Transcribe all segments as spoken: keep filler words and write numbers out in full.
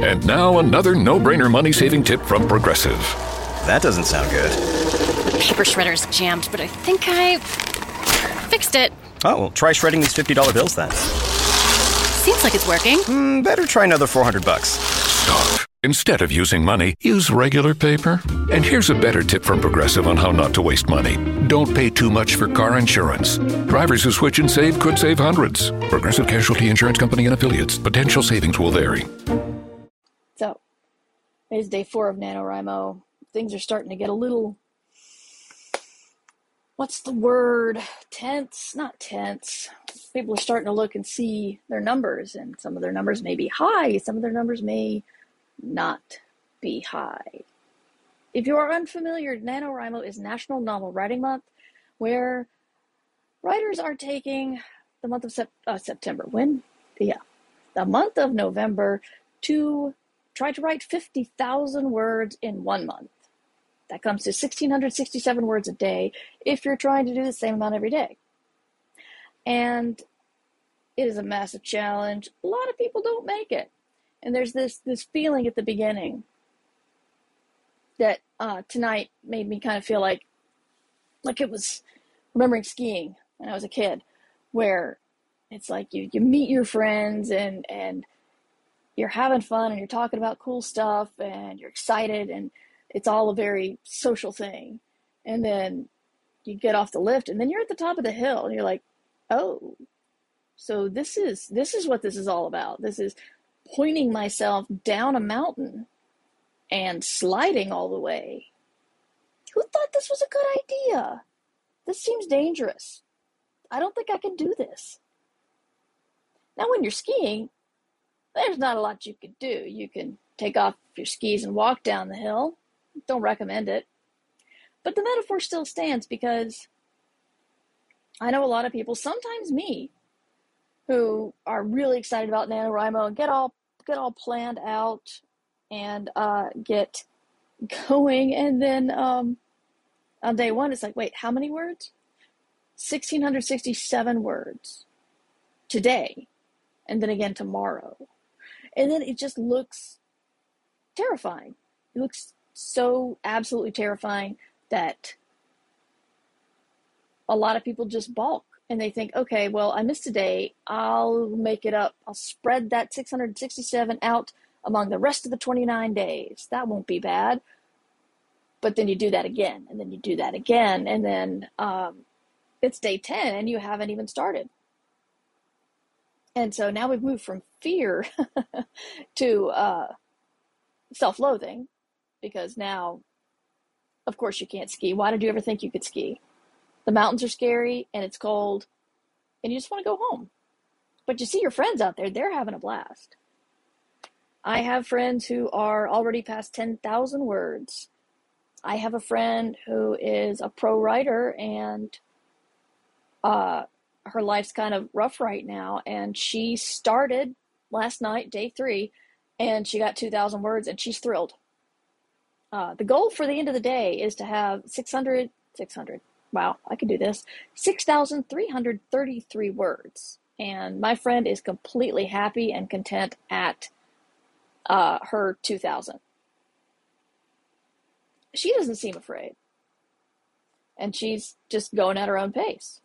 And now another no-brainer money-saving tip from Progressive. That doesn't sound good. Paper shredder's jammed, but I think I fixed it. Oh, well, try shredding these fifty dollar bills then. Seems like it's working. Mm, better try another four hundred bucks. Stop. Instead of using money, use regular paper. And here's a better tip from Progressive on how not to waste money. Don't pay too much for car insurance. Drivers who switch and save could save hundreds. Progressive Casualty Insurance Company and Affiliates. Potential savings will vary. So, it's day four of NaNoWriMo. Things are starting to get a little, what's the word? Tense? Not tense. People are starting to look and see their numbers, and some of their numbers may be high. Some of their numbers may not be high. If you are unfamiliar, NaNoWriMo is National Novel Writing Month, where writers are taking the month of sep- uh, September. When? Yeah. The month of November to try to write fifty thousand words in one month. That comes to one thousand six hundred sixty-seven words a day if you're trying to do the same amount every day. And it is a massive challenge. A lot of people don't make it. And there's this this feeling at the beginning that uh, tonight made me kind of feel like, like it was remembering skiing when I was a kid, where it's like you, you meet your friends and, and you're having fun and you're talking about cool stuff and you're excited and it's all a very social thing. And then you get off the lift and then you're at the top of the hill and you're like, oh, so this is this is what this is all about. This is pointing myself down a mountain and sliding all the way. Who thought this was a good idea? This seems dangerous. I don't think I can do this. Now, when you're skiing, there's not a lot you can do. You can take off your skis and walk down the hill. Don't recommend it. But the metaphor still stands because I know a lot of people, sometimes me, who are really excited about NaNoWriMo and get all get all planned out and uh, get going. And then um, on day one, it's like, wait, how many words? one thousand six hundred sixty-seven words today. And then again tomorrow. And then it just looks terrifying. It looks so absolutely terrifying that a lot of people just balk and they think, okay, well, I missed a day. I'll make it up. I'll spread that six hundred sixty-seven out among the rest of the twenty-nine days. That won't be bad. But then you do that again, and then you do that again, and then um, it's day ten and you haven't even started. And so now we've moved from fear to uh, self-loathing, because now, of course, you can't ski. Why did you ever think you could ski? The mountains are scary and it's cold and you just want to go home. But you see your friends out there, they're having a blast. I have friends who are already past ten thousand words. I have a friend who is a pro writer and uh, her life's kind of rough right now. And she started last night, day three, and she got two thousand words and she's thrilled. Uh, the goal for the end of the day is to have six hundred, six hundred. Wow, I can do this. six thousand three hundred thirty-three words. And my friend is completely happy and content at uh, her two thousand. She doesn't seem afraid. And she's just going at her own pace.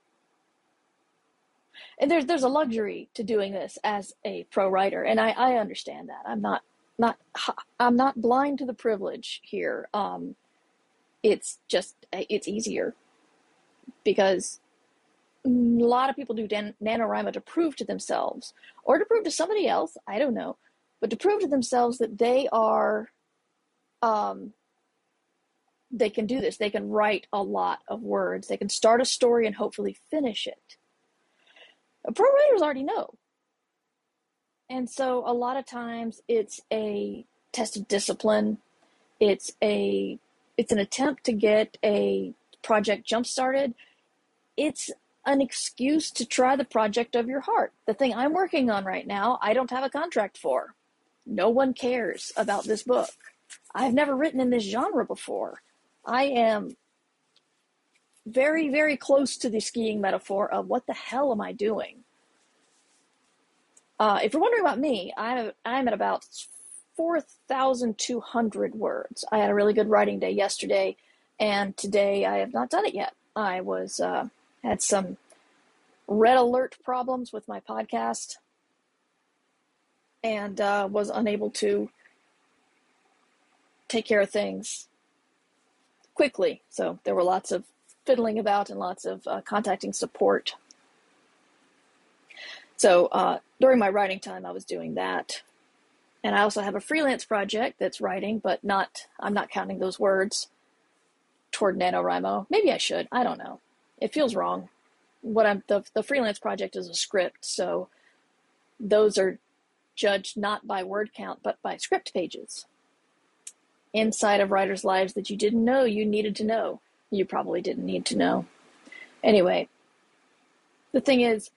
And there's there's a luxury to doing this as a pro writer, and I, I understand that. I'm not not I'm not blind to the privilege here. Um, it's just it's easier because a lot of people do Dan- NaNoWriMo to prove to themselves or to prove to somebody else. I don't know, but to prove to themselves that they are um, they can do this. They can write a lot of words. They can start a story and hopefully finish it. Pro writers already know. And so a lot of times it's a test of discipline. It's a it's an attempt to get a project jump started. It's an excuse to try the project of your heart. The thing I'm working on right now, I don't have a contract for. No one cares about this book. I've never written in this genre before. I am very, very close to the skiing metaphor of what the hell am I doing? Uh, if you're wondering about me, I'm, I'm at about four thousand two hundred words. I had a really good writing day yesterday, and today I have not done it yet. I was uh, had some red alert problems with my podcast and uh, was unable to take care of things quickly. So there were lots of fiddling about and lots of uh, contacting support. So uh, during my writing time, I was doing that. And I also have a freelance project that's writing, but not, I'm not counting those words toward NaNoWriMo. Maybe I should. I don't know. It feels wrong. What I'm, the, the freelance project is a script, so those are judged not by word count, but by script pages. Inside of writers' lives that you didn't know you needed to know. You probably didn't need to know. Anyway, the thing is,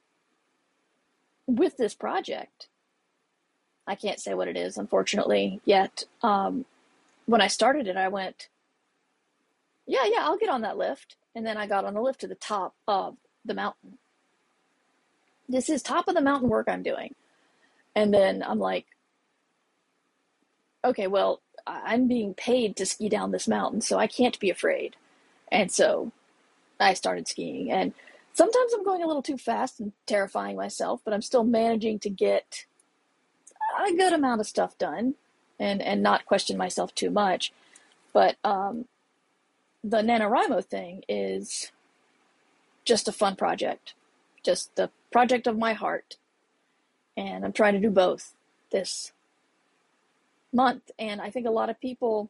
with this project, I can't say what it is, unfortunately, yet. Um, when I started it, I went, yeah, yeah, I'll get on that lift. And then I got on the lift to the top of the mountain. This is top of the mountain work I'm doing. And then I'm like, okay, well, I'm being paid to ski down this mountain, so I can't be afraid. And so I started skiing. And sometimes I'm going a little too fast and terrifying myself, but I'm still managing to get a good amount of stuff done and, and not question myself too much. But um, the NaNoWriMo thing is just a fun project, just the project of my heart. And I'm trying to do both this month. And I think a lot of people,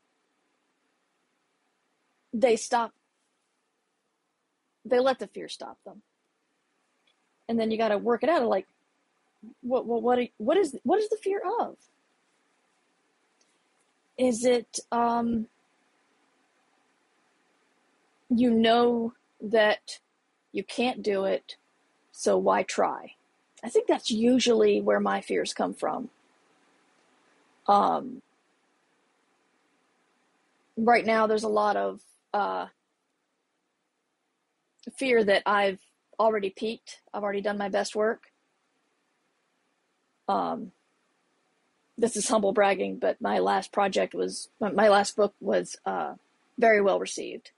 they stop, they let the fear stop them. And then you got to work it out. Like, what, what, what, what is, what is the fear of? Is it, um, you know that you can't do it, so why try? I think that's usually where my fears come from. Um, right now, there's a lot of uh, fear that I've already peaked. I've already done my best work. Um, this is humble bragging, but my last project was, my last book was uh, very well received.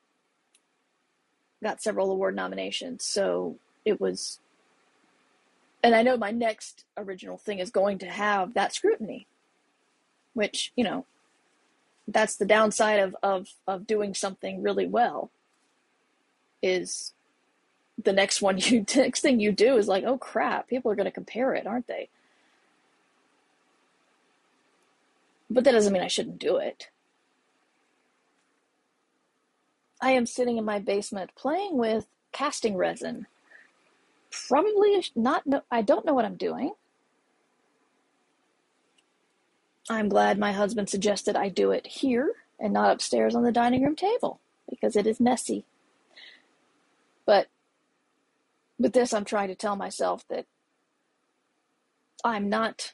Got several award nominations, so it was, and I know my next original thing is going to have that scrutiny, which, you know, that's the downside of, of, of doing something really well, is the next one you, next thing you do is like, oh crap, people are going to compare it, aren't they? But that doesn't mean I shouldn't do it. I am sitting in my basement playing with casting resin. Probably not, no, I don't know what I'm doing. I'm glad my husband suggested I do it here and not upstairs on the dining room table, because it is messy. But with this, I'm trying to tell myself that I'm not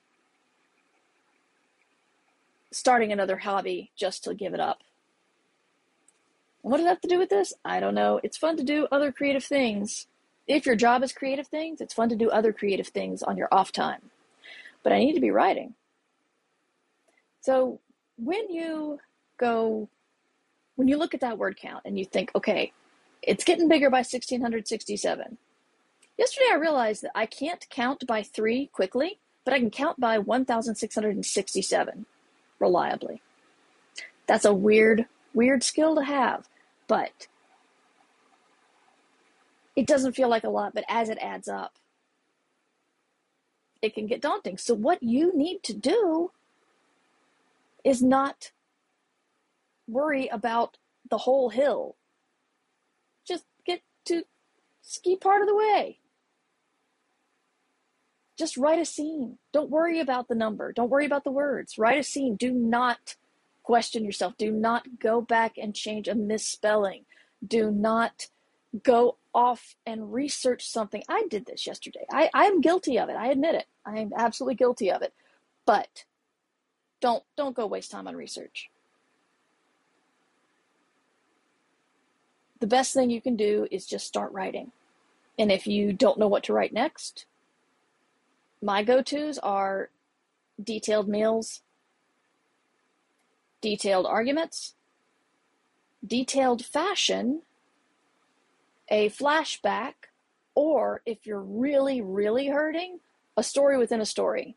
starting another hobby just to give it up. What does that have to do with this? I don't know. It's fun to do other creative things. If your job is creative things, it's fun to do other creative things on your off time. But I need to be writing. So when you go, when you look at that word count and you think, okay, it's getting bigger by one thousand six hundred sixty-seven. Yesterday I realized that I can't count by three quickly, but I can count by one thousand six hundred sixty-seven reliably. That's a weird, weird skill to have, but it doesn't feel like a lot, but as it adds up, it can get daunting. So what you need to do is not worry about the whole hill. Just get to ski part of the way. Just write a scene. Don't worry about the number. Don't worry about the words. Write a scene. Do not question yourself. Do not go back and change a misspelling. Do not go off and research something. I did this yesterday. I, I'm guilty of it. I admit it. I am absolutely guilty of it. But don't don't go waste time on research. The best thing you can do is just start writing. And if you don't know what to write next, my go-tos are detailed meals detailed arguments, detailed fashion, a flashback, or if you're really, really hurting, a story within a story.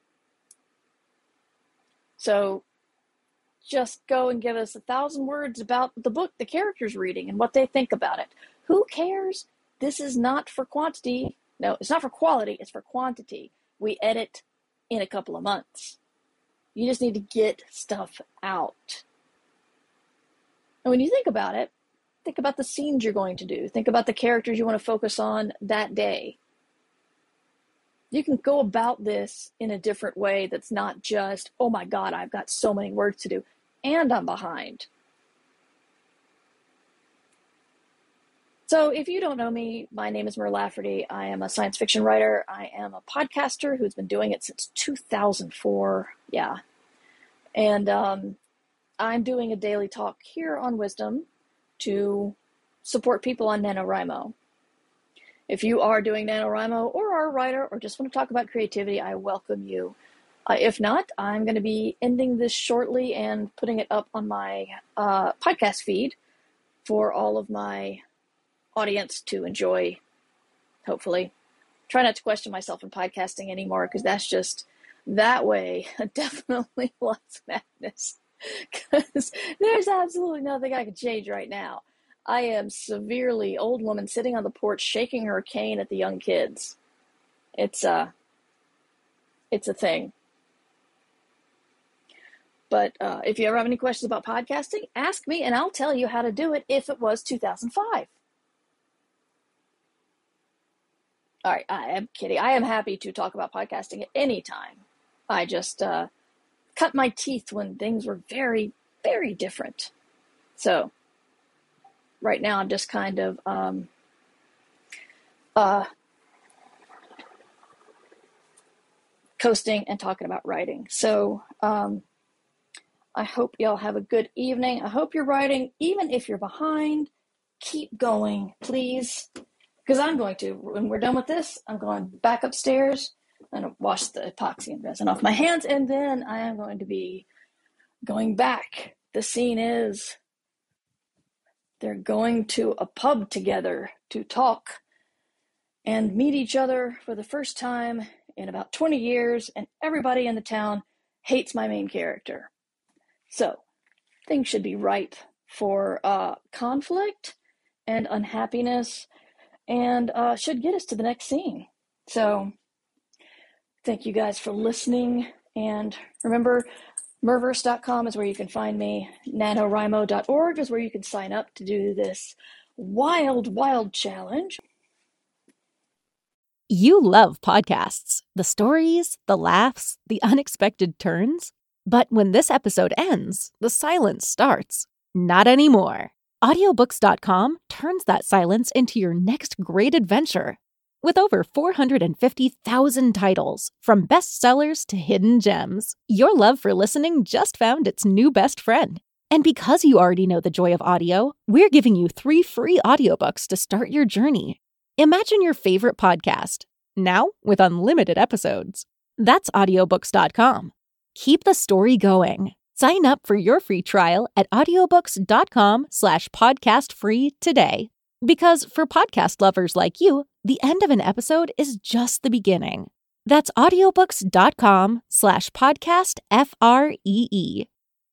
So just go and give us a thousand words about the book the character's reading and what they think about it. Who cares? This is not for quantity. No, it's not for quality, it's for quantity. We edit in a couple of months. You just need to get stuff out. And when you think about it, think about the scenes you're going to do. Think about the characters you want to focus on that day. You can go about this in a different way that's not just, oh my God, I've got so many words to do, and I'm behind. So if you don't know me, my name is Mer Lafferty. I am a science fiction writer. I am a podcaster who's been doing it since two thousand four. Yeah. And um, I'm doing a daily talk here on Wisdom to support people on NaNoWriMo. If you are doing NaNoWriMo or are a writer or just want to talk about creativity, I welcome you. Uh, if not, I'm going to be ending this shortly and putting it up on my uh, podcast feed for all of my audience to enjoy, hopefully. Try not to question myself in podcasting anymore, because that's just, that way, definitely lots of madness. Because there's absolutely nothing I can change right now. I am severely old woman sitting on the porch shaking her cane at the young kids. It's uh, it's a thing. But uh, if you ever have any questions about podcasting, ask me and I'll tell you how to do it if it was two thousand five. All right, I am kidding. I am happy to talk about podcasting at any time. I just uh, cut my teeth when things were very, very different. So right now I'm just kind of um, uh, coasting and talking about writing. So um, I hope y'all have a good evening. I hope you're writing. Even if you're behind, keep going, please. Because I'm going to, when we're done with this, I'm going back upstairs and wash the epoxy and resin off my hands, and then I am going to be going back. The scene is they're going to a pub together to talk and meet each other for the first time in about twenty years, and everybody in the town hates my main character. So things should be ripe for uh, conflict and unhappiness, and uh, should get us to the next scene. So thank you guys for listening. And remember, Merverse dot com is where you can find me. NaNoWriMo dot org is where you can sign up to do this wild, wild challenge. You love podcasts, the stories, the laughs, the unexpected turns. But when this episode ends, the silence starts. Not anymore. Audiobooks dot com turns that silence into your next great adventure. With over four hundred fifty thousand titles, from bestsellers to hidden gems, your love for listening just found its new best friend. And because you already know the joy of audio, we're giving you three free audiobooks to start your journey. Imagine your favorite podcast, now with unlimited episodes. That's Audiobooks dot com. Keep the story going. Sign up for your free trial at audiobooks dot com slash podcast free today. Because for podcast lovers like you, the end of an episode is just the beginning. That's audiobooks dot com slash podcast F R E E.